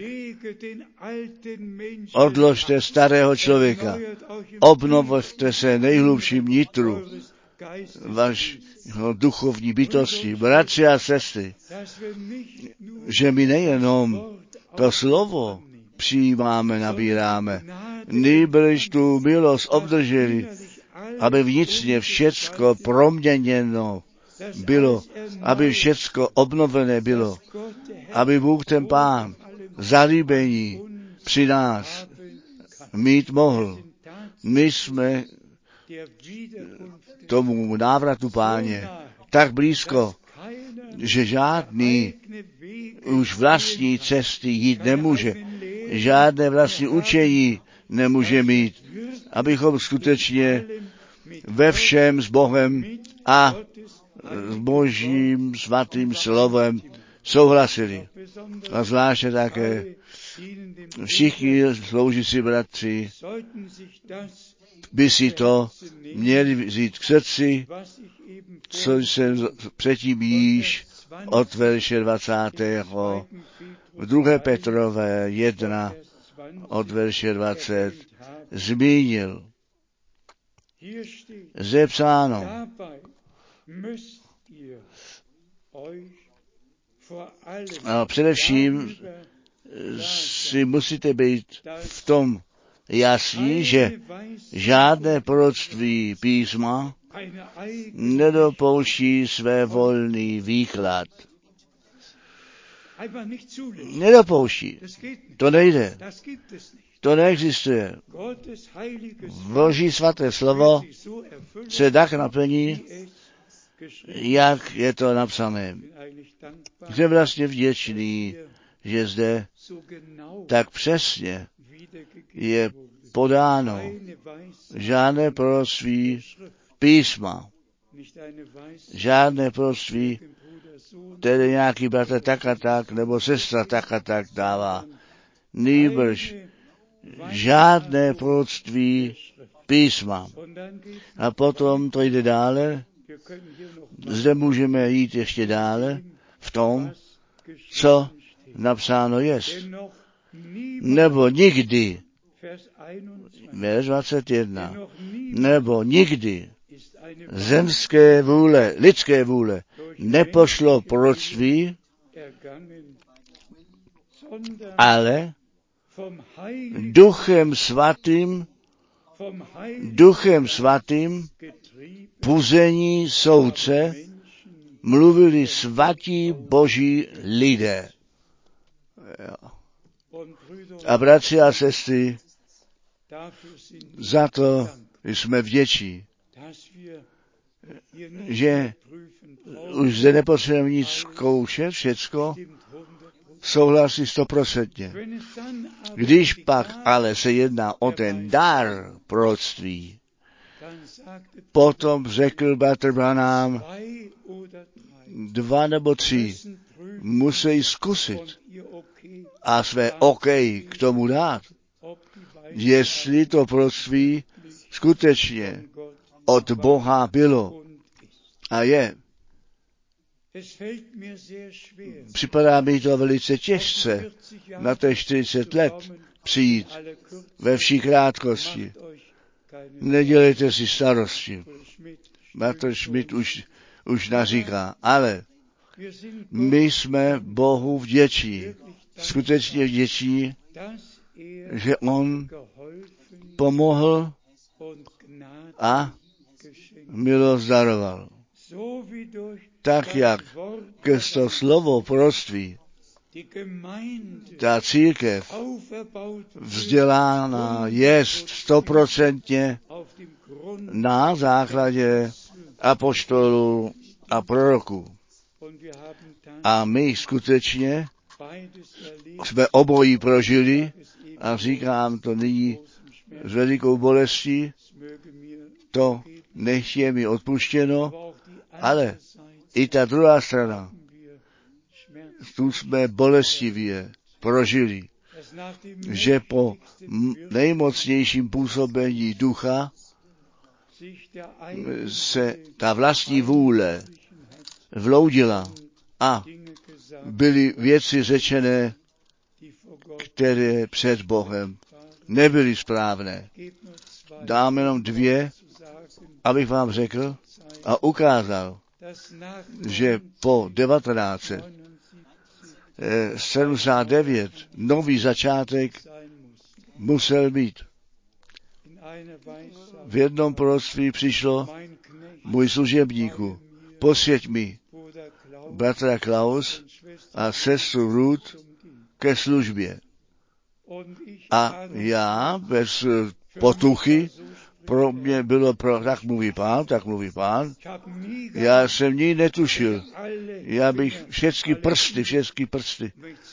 Speaker 2: Odložte starého člověka, obnovte se nejhlubším nitru vašeho duchovní bytosti. Bratři a sestry, že my nejenom to slovo přijímáme, nabíráme, nýbrž tu milost obdrželi, aby vnitřně všecko proměněno bylo, aby všecko obnovené bylo, aby Bůh ten Pán zalíbení při nás mít mohl. My jsme tomu návratu Páně tak blízko, že žádný už vlastní cesty jít nemůže, žádné vlastní učení nemůže mít, abychom skutečně ve všem s Bohem a s Božím svatým slovem souhlasili. A zvláště také všichni sloužící bratři by si to měli vzít k srdci, co jsem předtím již od verše 20. v 2. Petrové 1 od verše 20 zmínil. Zde psáno, a především si musíte být v tom jasní, že žádné proroctví písma nedopouští své volný výklad. Nedopouští. To nejde. To neexistuje. Boží svaté slovo se tak naplní, jak je to napsané. Jsem vlastně vděčný, že zde tak přesně je podáno žádné proroctví písma, žádné proroctví, které nějaký bratr tak a tak, nebo sestra tak a tak dává. Nýbrž žádné proroctví písma. A potom to jde dále. Zde můžeme jít ještě dále v tom, co napsáno jest. Nebo nikdy, verš 21, nebo nikdy zemské vůle, lidské vůle nepošlo proroctví, ale Duchem svatým puzení soudce mluvili svatí boží lidé. A bratři a sestry, za to jsme vděční, že už zde nepotřebujeme nic zkoušet, všecko souhlasí 100%. Když pak ale se jedná o ten dar proroctví, potom řekl bratr Branham, 2 nebo 3 musí zkusit a své OK k tomu dát, jestli to proroctví skutečně od Boha bylo a je. Připadá mi to velice těžce na těch 40 let přijít ve vší krátkosti. Nedělejte si starosti. Bratr Schmidt už naříká, ale my jsme Bohu vděční, skutečně vděční, že on pomohl a milost daroval. Tak jak to slovo proroctví, ta církev vzdělána jest 100% na základě apoštolů a proroků. A my skutečně jsme obojí prožili a říkám to nyní s velikou bolestí, to nech je mi odpuštěno, ale i ta druhá strana, tu jsme bolestivě prožili, že po nejmocnějším působení ducha se ta vlastní vůle vloudila a byly věci řečené, které před Bohem nebyly správné. Dám jenom 2, abych vám řekl a ukázal, že po 1979 nový začátek musel být. V jednom proroctví přišlo: můj služebníku, posvěť mi bratra Klaus a sestru Ruth ke službě. A já bez potuchy, pro mě bylo, tak mluví pán, já jsem ní netušil, já bych všechny prsty,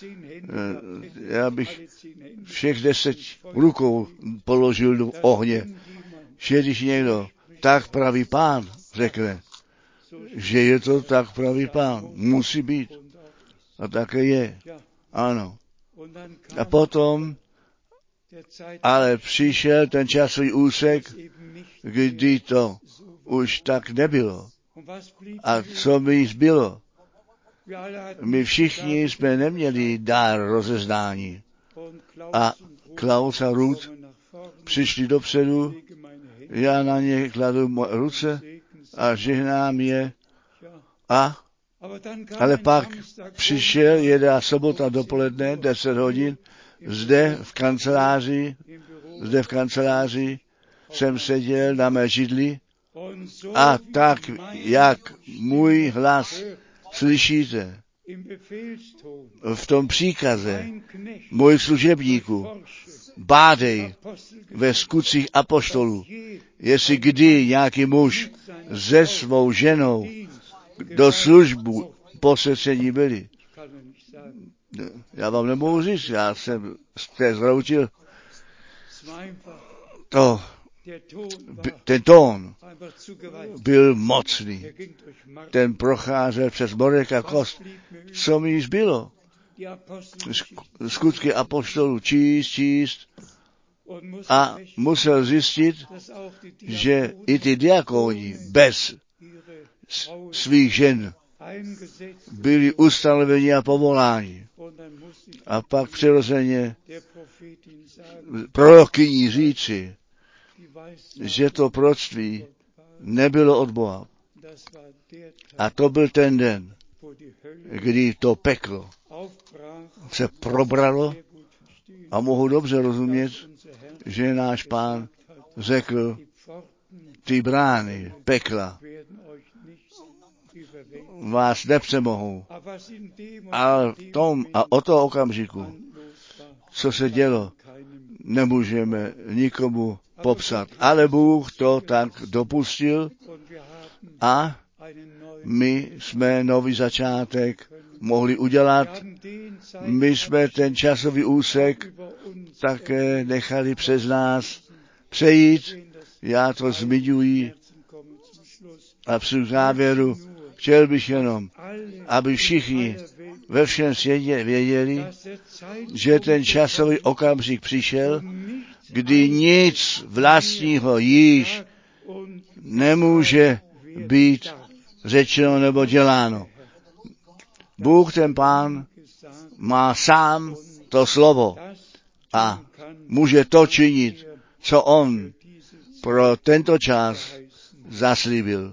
Speaker 2: já bych všech 10 rukou položil do ohně, že když někdo tak praví pán řekne, že je to tak pravý pán, musí být. A také je. Ano. A potom ale přišel ten časový úsek, kdy to už tak nebylo. A co mi zbylo? My všichni jsme neměli dar rozeznání. A Klaus a Ruth přišli dopředu, já na ně kladu ruce a žehnám je. Ale pak přišel jedna sobota dopoledne, 10 hodin, zde v kanceláři jsem seděl na mé židli a tak, jak můj hlas slyšíte v tom příkaze, můj služebníku, bádej ve skutcích apoštolů, jestli kdy nějaký muž se svou ženou do službu posvěcení byli. Já vám nemohu říct, já jsem se zroutil, ten tón byl mocný. Ten procházel přes morek a kost. Co mi již bylo? Skutky apoštolů číst a musel zjistit, že i ty diakoni bez svých žen byli ustanoveni a povoláni. A pak přirozeně prorokyní říci, že to proroctví nebylo od Boha. A to byl ten den, kdy to peklo se probralo a mohu dobře rozumět, že náš Pán řekl, ty brány pekla vás nepřemohou. Ale v tom a od toho okamžiku, co se dělo, nemůžeme nikomu popsat. Ale Bůh to tak dopustil a my jsme nový začátek mohli udělat. My jsme ten časový úsek také nechali přes nás přejít. Já to zmiňuji a při závěru chtěl bych jenom, aby všichni ve všem světě věděli, že ten časový okamžik přišel, kdy nic vlastního již nemůže být řečeno nebo děláno. Bůh, ten Pán, má sám to slovo a může to činit, co on pro tento čas zaslíbil.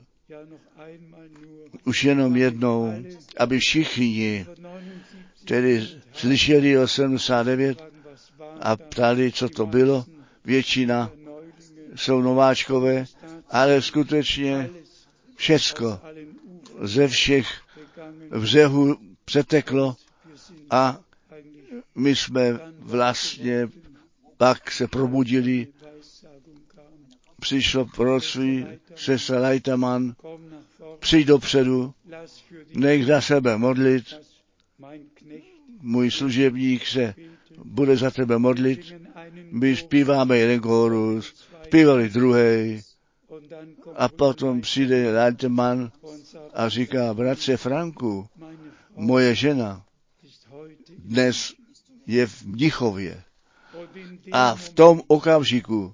Speaker 2: Už jenom jednou, aby všichni tedy slyšeli o 79 a ptali, co to bylo. Většina jsou nováčkové, ale skutečně všecko ze všech břehů přeteklo a my jsme vlastně pak se probudili. Přišlo proroctví, sestra Leiterman, přijď dopředu, nech za sebe modlit, můj služebník se bude za tebe modlit, my zpíváme jeden kórus, zpívali druhý a potom přijde Leiterman a říká, bratře Franku, moje žena dnes je v Mnichově. A v tom okamžiku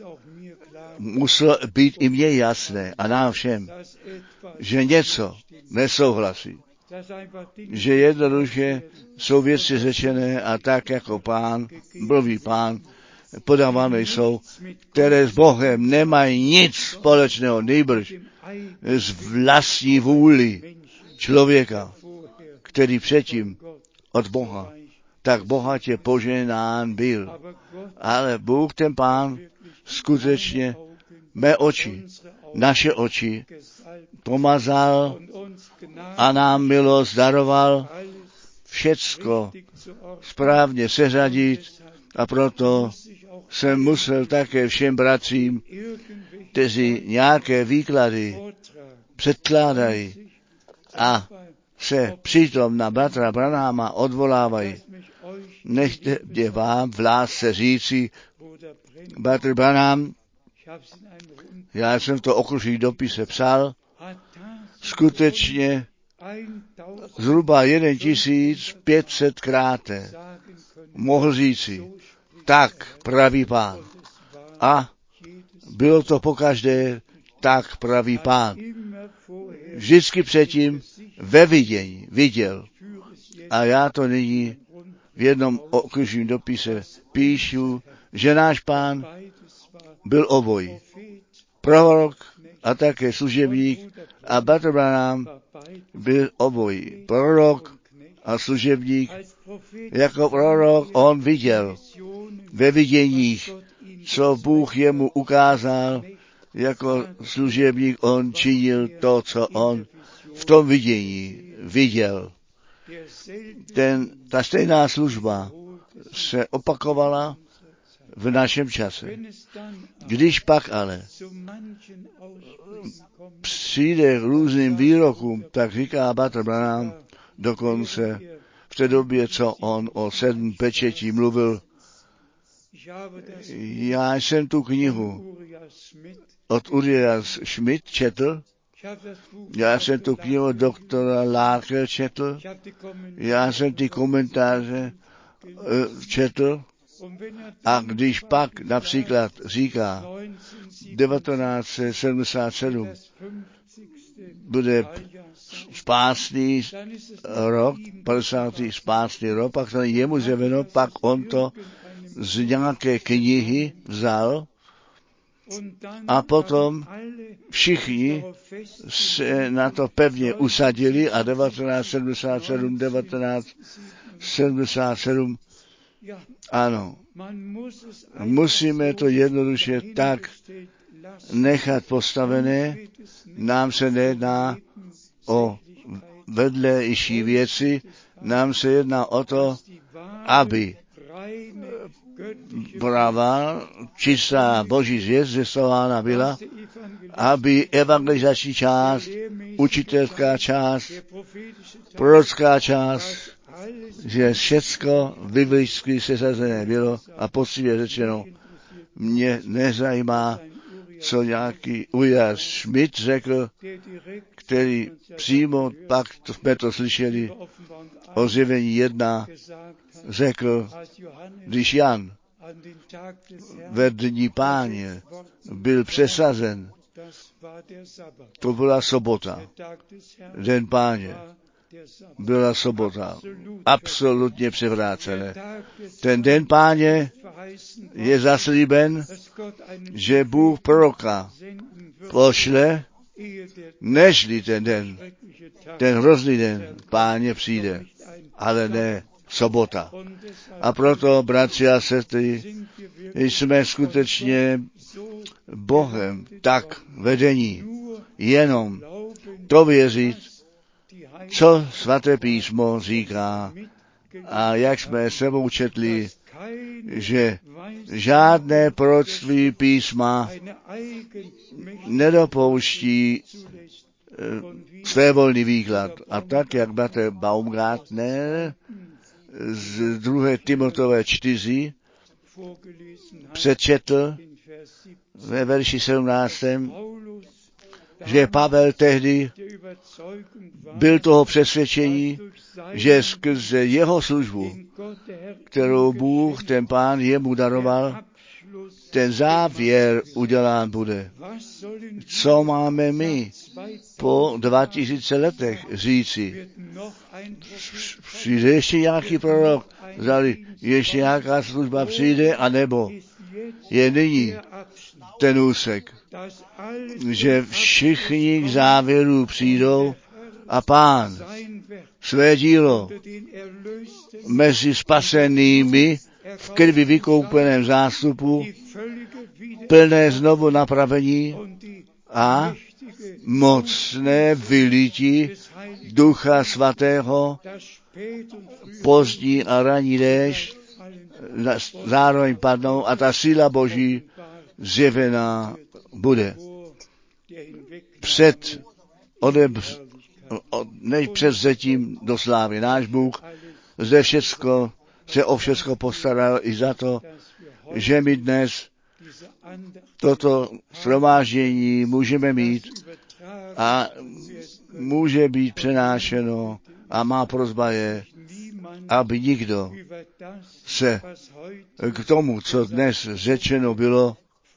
Speaker 2: muselo být i mně jasné a nám všem, že něco nesouhlasí. Že jednoduše jsou věci řečené a tak jako Pán, mluví Pán, podávané jsou, které s Bohem nemají nic společného, nejbrž z vlastní vůli člověka, který předtím od Boha tak bohatě poženán byl. Ale Bůh, ten Pán, skutečně mé oči, naše oči pomazal a nám milost daroval všecko správně seřadit a proto jsem musel také všem bratřím, kteří nějaké výklady předkládají a se přitom na bratra Branhama odvolávají. Nechte mě vám v lásce říci, bratr Branham, já jsem to okružní dopise psal, skutečně zhruba 1500krát mohl říci, tak praví Pán. A bylo to pokaždé, tak praví Pán. Vždycky předtím ve vidění viděl. A já to nyní v jednom okružním dopise píšu, že náš Pán byl obojí. Prorok a také služebník a bratr Branham byl obojí. Prorok a služebník. Jako prorok on viděl ve viděních, co Bůh jemu ukázal. Jako služebník on činil to, co on v tom vidění viděl. Ta stejná služba se opakovala v našem čase. Když pak ale přijde k různým výrokům, tak říká bratr Branham dokonce v té době, co on o 7 pečetí mluvil, Já jsem tu knihu od Uriah Schmidt četl, já jsem tu knihu od doktora Larke četl, já jsem ty komentáře četl, a když pak například říká 1977 bude spásný rok, 50. spásný rok, pak to jemu zjeveno, pak on to z nějaké knihy vzal a potom všichni se na to pevně usadili a 1977, ano, musíme to jednoduše tak nechat postavené. Nám se nejedná o vedlejší věci, nám se jedná o to, aby pravá, čistá boží zvěst zvěstována byla, aby evangelizační část, učitelská část, prorocká část, že všecko biblicky sesazené bylo a poctivě řečeno, mě nezajímá, co nějaký Uriah Schmidt řekl, který přímo, pak jsme to slyšeli, o Zjevení 1 řekl, když Jan ve dní Páně byl přesazen, to byla sobota, den Páně, byla sobota, absolutně převrácené. Ten den Páně je zaslíben, že Bůh proroka pošle, nežli ten hrozný den Páně přijde, ale ne sobota. A proto, bratři a sestry, jsme skutečně Bohem tak vedení, jenom to věřit, co svaté písmo říká. A jak jsme sebou četli, že žádné proroctví písma nedopouští svévolný výklad. A tak, jak bratr Baumgartner z 2. Timotové 4 přečetl ve verši 17, že Pavel tehdy byl toho přesvědčení, že skrze jeho službu, kterou Bůh, ten Pán, jemu daroval, ten závěr udělán bude. Co máme my po 2000 letech říci? Přijde ještě nějaký prorok, zdali ještě nějaká služba přijde, anebo je nyní ten úsek, že všichni k závěru přijdou a Pán své dílo mezi spasenými v krvi vykoupeném zástupu, plné znovu napravení a mocné vylití Ducha Svatého, pozdní a ranní déšť zároveň padnou a ta síla Boží zjevená bude. Než před vzetím do slávy. Náš Bůh zde se o všecko postaral i za to, že my dnes toto shromáždění můžeme mít a může být přenášeno a má prosba je, aby nikdo se k tomu, co dnes řečeno bylo,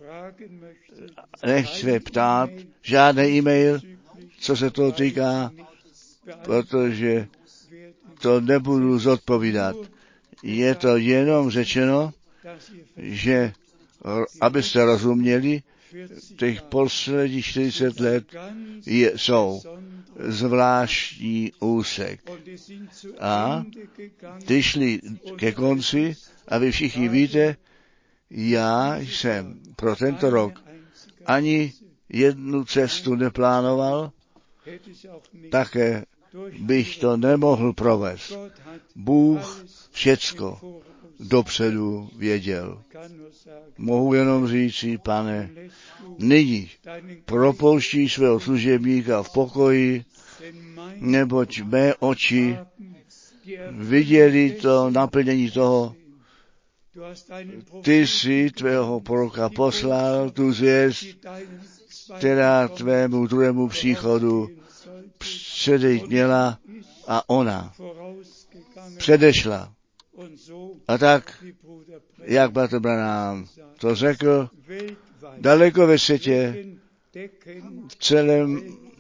Speaker 2: nechce ptát, žádný e-mail, co se toho týká, protože to nebudu zodpovídat. Je to jenom řečeno, že abyste rozuměli, těch posledních 40 let jsou zvláštní úsek. A ty šli ke konci a vy všichni víte, já jsem pro tento rok ani jednu cestu neplánoval, také bych to nemohl provést. Bůh všecko dopředu věděl. Mohu jenom říci, Pane, nyní propouští svého služebníka v pokoji, neboť mé oči viděli to naplnění toho, Ty jsi tvého proroka poslal, tu zvěst, která tvému druhému příchodu předejít měla, a ona předešla. A tak, jak bratr Branham to řekl, daleko ve světě, v celém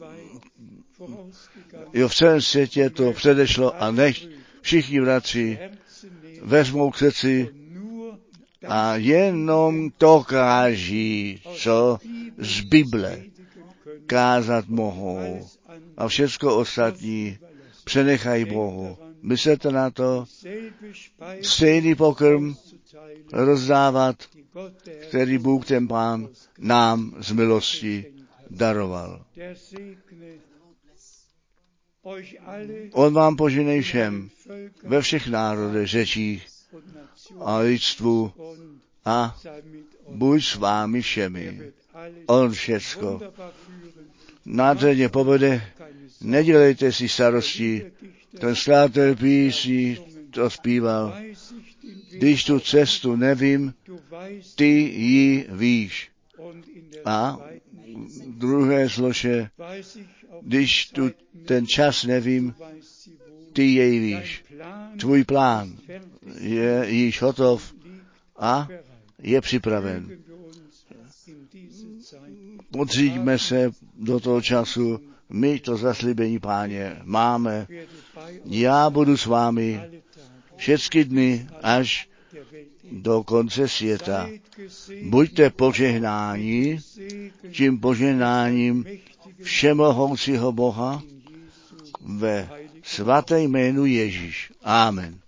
Speaker 2: světě to předešlo, a nech všichni bratři vezmou k srdci a jenom to káží, co z Bible kázat mohou, a všecko ostatní přenechají Bohu. Myslete na to, stejný pokrm rozdávat, který Bůh ten Pán nám z milosti daroval. On vám poženej všem ve všech národech, řečích a lidstvu, a buď s vámi všemi. On všecko nádherně povede, nedělejte si starosti. Ten slátel písní to zpíval. Když tu cestu nevím, ty ji víš. A druhé slože, když tu ten čas nevím, ty jej víš. Tvůj plán je již hotov a je připraven. Podříďme se do toho času, my to zaslíbení, Páně, máme. Já budu s vámi všechny dny až do konce světa. Buďte požehnáni tím požehnáním všemohoucího Boha ve svaté jménu Ježíš. Amen.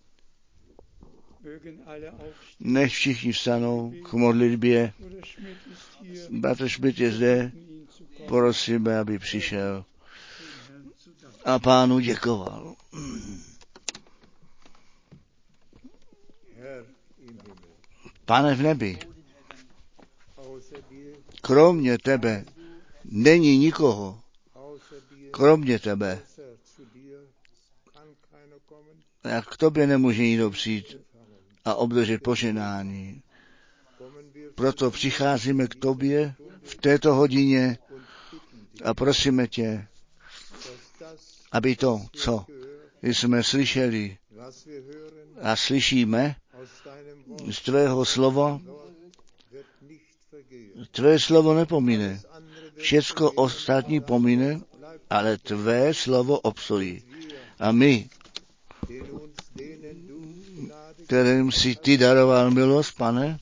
Speaker 2: Nech všichni vstanou k modlitbě. Bratr Schmidt je zde, prosíme, aby přišel a Pánu děkoval. Pane v nebi, kromě tebe není nikoho. Kromě tebe. A k tobě nemůže nikdo přijít a obdržet požehnání. Proto přicházíme k tobě v této hodině a prosíme tě, aby to, co jsme slyšeli a slyšíme z tvého slova, tvé slovo nepomine. Všecko ostatní pomine, ale tvé slovo obstojí. A my, kterým si ty daroval milost, Pane,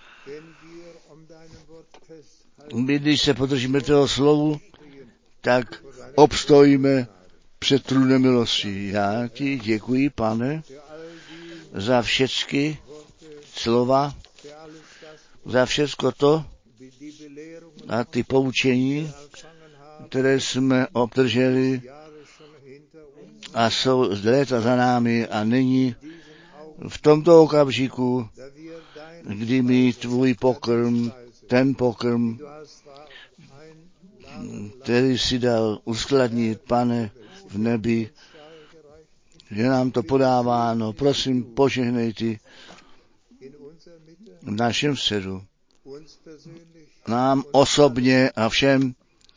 Speaker 2: my, když se podržíme toho slovu, tak obstojíme před trůnem milosti. Já ti děkuji, Pane, za všechny slova, za všecko to a ty poučení, které jsme obdrželi a jsou z léta za námi, a nyní v tomto okamžiku, kdy mi tvůj pokrm, ten pokrm, který si dal uskladnit, Pane, v nebi, je nám to podáváno. Prosím, požehnej ty v našem středu. Nám osobně a všem,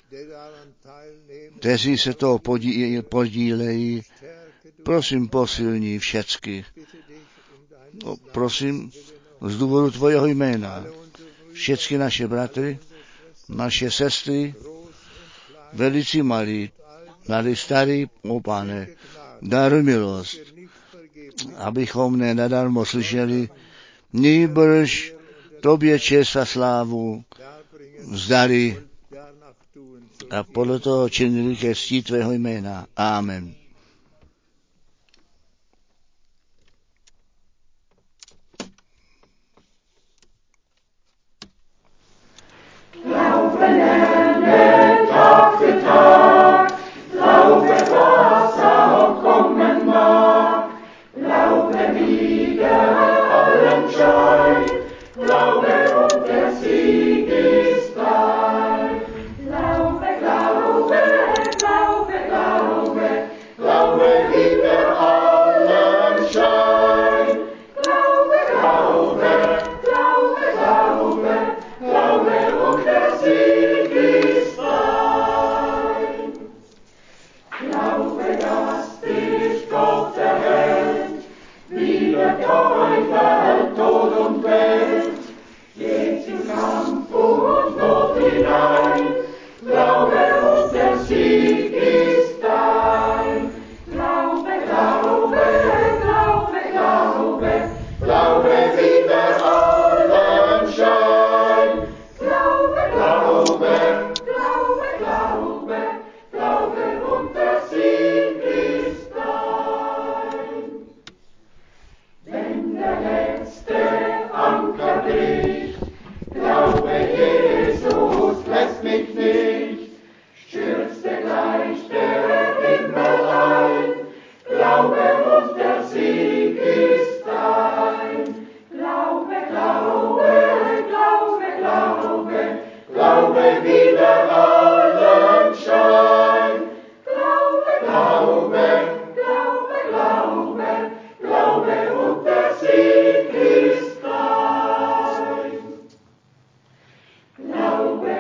Speaker 2: kteří se toho podílejí, prosím, posilní všecky. Prosím, z důvodu tvojeho jména, všechny naše bratry, naše sestry, velici malí, mladí starý, o Pane, daruj milost, abychom nenadarmo slyšeli, nýbrž tobě čest a slávu vzdali a podle toho činili ke cti tvého jména. Amen.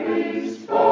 Speaker 1: is for